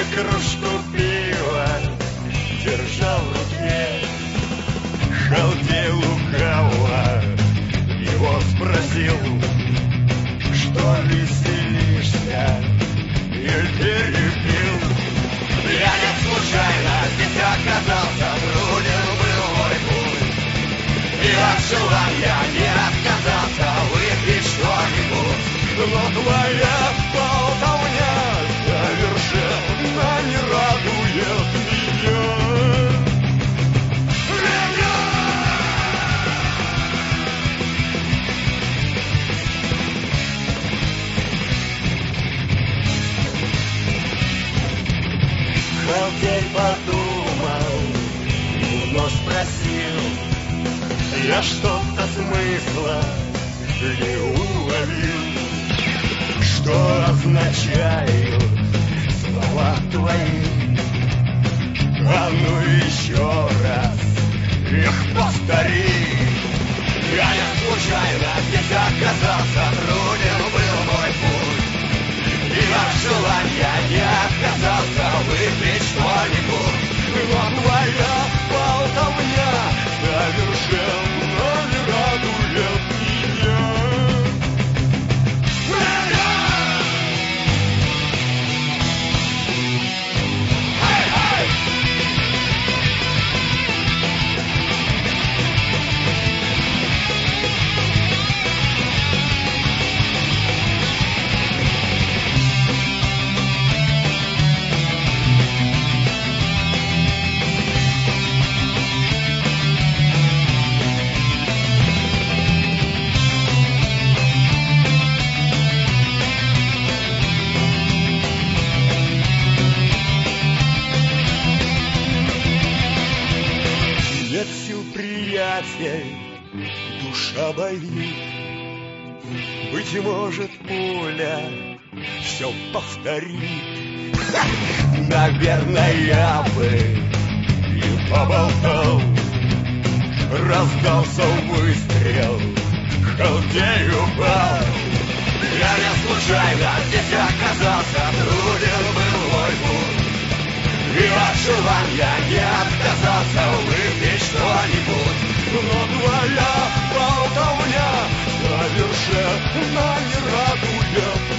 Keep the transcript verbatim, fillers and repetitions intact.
кружку пива держал в руке, халдей лукаво его спросил, что веселишься, и перепил. Я не случайно здесь оказался, труден был мой путь, и от желания не отказался выпить что-нибудь. Но твоя болтовня совершенно не радует меня. Меня! Халдей подумал, но спросил, я что-то смысла не уловил. Что означают слова твои? А ну еще раз их повтори. Я не случайно здесь оказался, труден был мой путь, и от желания не отказался выпить что-нибудь. Но твоя болтовня совершенно не радует меня. Душа болит, быть может, пуля все повторит. Наверное, я бы и поболтал. Раздался выстрел, халдей упал. Я не случайно здесь оказался, труден был мой путь, и от желания не отказался выпить что-нибудь. Но твоя болтовня совершенно не радует